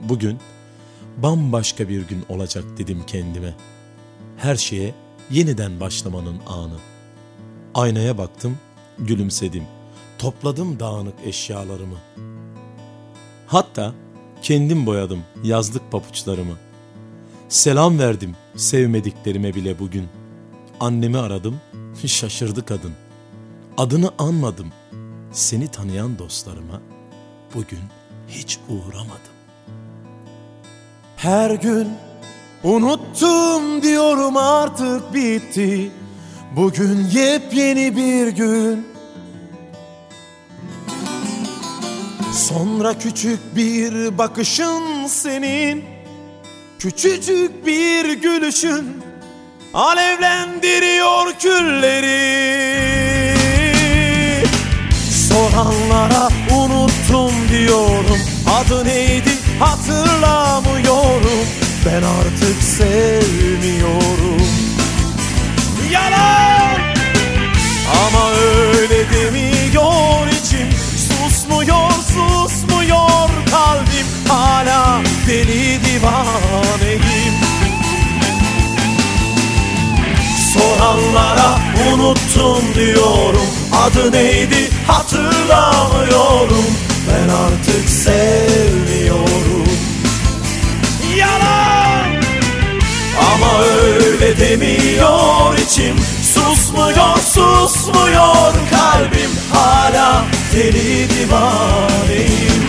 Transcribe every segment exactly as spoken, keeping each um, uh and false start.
Bugün bambaşka bir gün olacak dedim kendime. Her şeye yeniden başlamanın anı. Aynaya baktım, gülümsedim. Topladım dağınık eşyalarımı. Hatta kendim boyadım yazlık papuçlarımı. Selam verdim sevmediklerime bile bugün. Annemi aradım, şaşırdı kadın. Adını anmadım. Seni tanıyan dostlarıma bugün hiç uğramadım. Her gün unuttum diyorum, artık bitti. Bugün yepyeni bir gün. Sonra küçük bir bakışın senin, küçücük bir gülüşün alevlendiriyor külleri. Soranlara unuttum diyorum, adı neydi hatırlamıyorum. Ben artık sevmiyorum. Yalan! Ama öyle demiyor içim. Susmuyor, susmuyor kalbim. Hala deli divaneyim. Soranlara unuttum diyorum, adı neydi hatırlamıyorum. Ben artık sevmiyorum. Yalan! Ama öyle demiyor içim. Susmuyor, susmuyor kalbim. Hala deli divaneyim.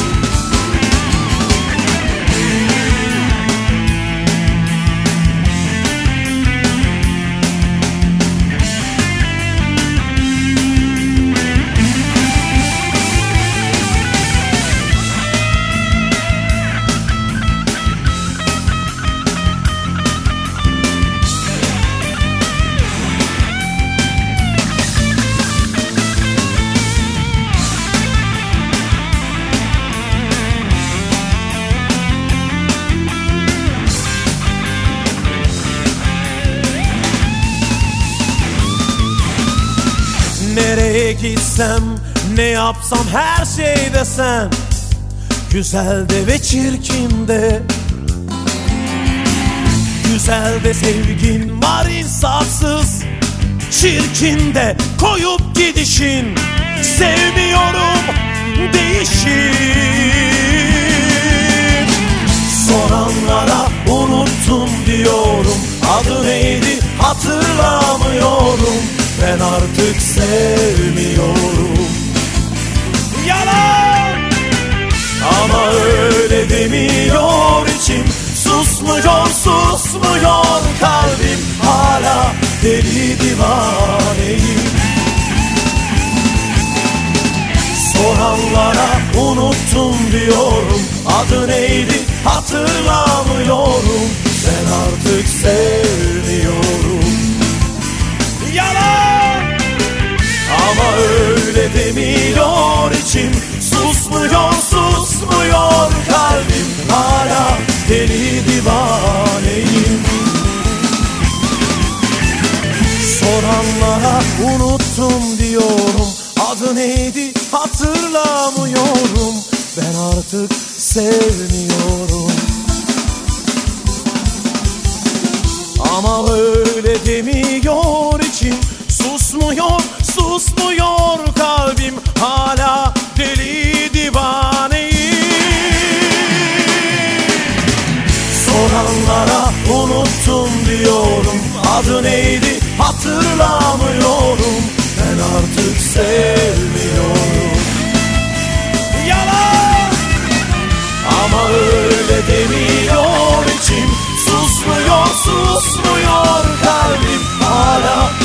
Nereye gitsem, ne yapsam, her şeyde sen. Güzel de ve çirkin de. Güzel de sevgin var insafsız, çirkin de koyup gidişin. Sevmiyorum değişim. Soranlara unuttum diyorum, adı neydi hatırlamıyorum. Ben artık sevmiyorum. Yalan! Ama öyle demiyor içim. Susmuyor, susmuyor kalbim. Hala deli divaneyim. Soranlara unuttum diyorum, adı neydi hatırlamıyorum. Ben artık sevmiyorum. Yalan! Ama öyle demiyor içim. Susmuyor, susmuyor kalbim. Hala deli divaneyim. Soranlara unuttum diyorum, adı neydi hatırlamıyorum. Ben artık sevmiyorum. Ama öyle demiyor içim. Susmuyor, susmuyor kalbim. Hala deli divaneyim. Soranlara unuttum diyorum, adı neydi hatırlamıyorum. Ben artık sevmiyorum. Yalan! Ama öyle demiyor içim. Susmuyor, susmuyor kalbim. Hala